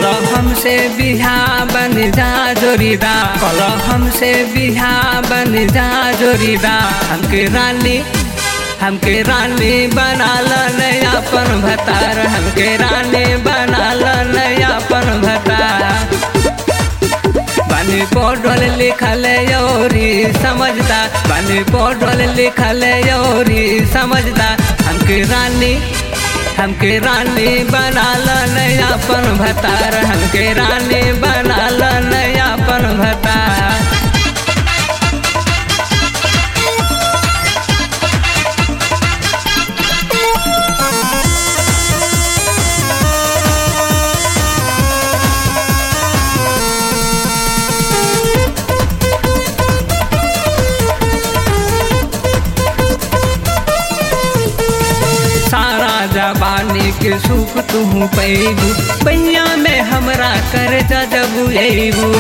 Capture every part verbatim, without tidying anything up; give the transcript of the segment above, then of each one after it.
कलो हमसे बिहा बन जा जोरीदा, कलो हमसे बिहा बन जा जोरीदा। हमके रानी हमके रानी बना ल नयापन भतार, हमके रानी बना ल नयापन भतार। बानी पढ़ल लिखल योरी समझदा, बानी पढ़ल लिखल योरी समझदा। हमके रानी हमके रानी बना ल नयापन भतार, हमके रानी बना ल नयापन भतार। सारा जवानी के सुख तू पैबू, पैया में हमरा कर जबू अबू।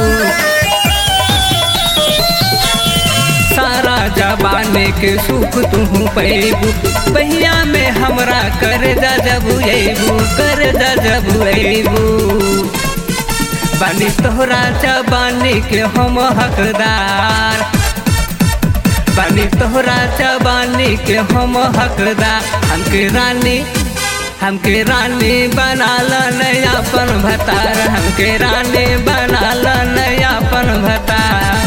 सारा जवानी के सुख तू पैबू, पैया में हमरा कर जबू अबू, कर जबू अबू। बानी तोहरा जवानी के हम हकदार, बानी तोहरा जवानी के हम हकदार। हमके रानी हमके रानी बना ल नयापन भतार, हमके रानी बना ल नयापन भतार।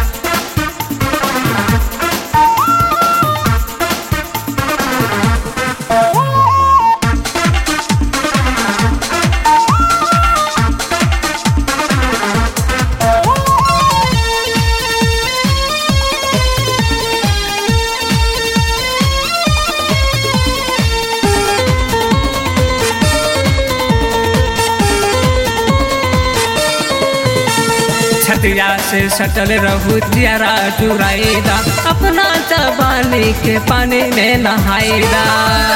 छतिया से सटल रहू जियारा चुराईदा, अपना जवानी के पानी में नहाईदा।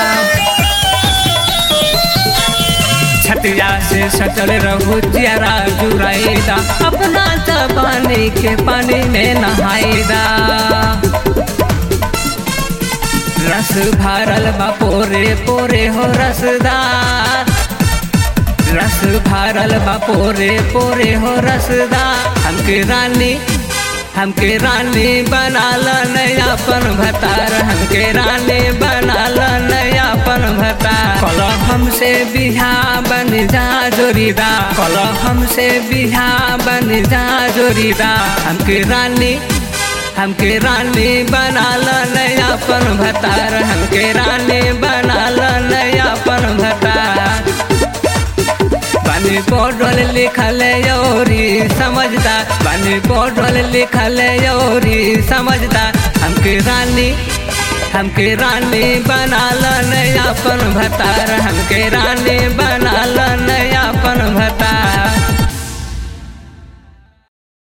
छतिया से सटल रहू जियारा चुराईदा, अपना जवानी के पानी में नहाईदा। रस भरल बा पोरे पोरे हो रसदार, रस भरल बा पोरे पोरे हो रसदार। हमके रानी हमके रानी बना ल नयापन भतार, हमके रानी बना ल नयापन भतार। कलो हमसे बिहा बन जा जोरीदा, कलो हमसे बिहा बन जा जोरीदा। हमके रानी हमके रानी बना ल नयापन भतार, हमके रानी बना ल नयापन भतार। बानी पढ़ल लिखल योरी समझदा, बानी पढ़ल लिखल योरी समझदा। हमके रानी हमके रानी बना ल नयापन भतार, हमके रानी बना ल नयापन भतार।